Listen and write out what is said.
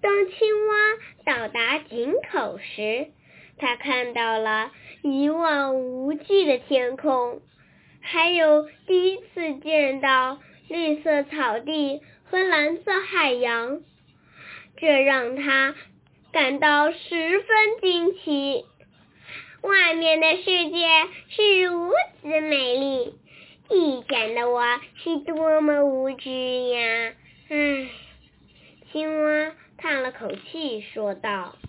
当青蛙到达井口时，它看到了一望无际的天空，还有第一次见到绿色草地和蓝色海洋，这让它感到十分惊奇。外面的世界是如此美丽，以前的我是多么无知呀！唉，青蛙叹了口气说道。